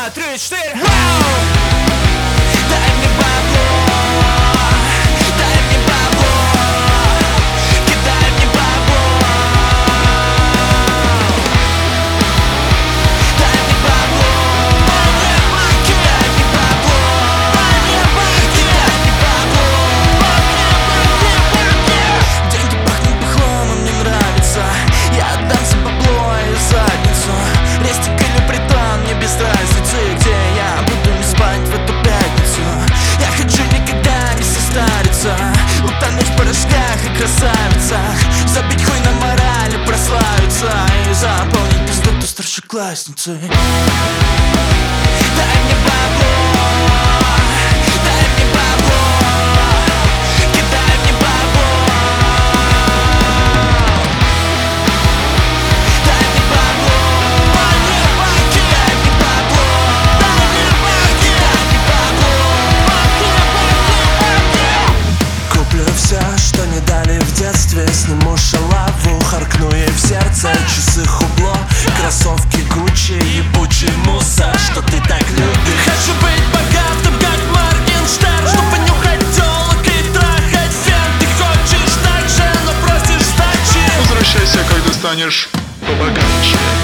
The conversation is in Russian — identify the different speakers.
Speaker 1: три, четыре. Дай мне бабло, дай мне бабло, кидай мне бабло, дай мне бабло, кидай мне бабло, кидай мне бабло. Деньги пахнут бухлом, мне нравится. Я отдам за бабло и задницу. Рестик или притон, мне без разницы, где я буду не спать в эту пятницу. Я хочу никогда не состариться, утонуть в порошках и красавицах, забить хуй на морали, прославиться и заполнить пиздоту старшеклассницей. Дай мне бабло, дай мне бабло, кидай мне бабло, дай мне бабло, кидай мне бабло, кидай мне бабло.
Speaker 2: Куплю все, что не дали в детстве. Сниму шалаву, харкну ей в сердце. Часы Хубло, кроссовки Гуччи, ебучий мусор, что ты так любишь.
Speaker 1: Хочу быть богатым, как Моргенштерн, чтобы нюхать тёлок и трахать фен. Ты хочешь так же, но просишь сдачи.
Speaker 3: Возвращайся, когда станешь побогаче.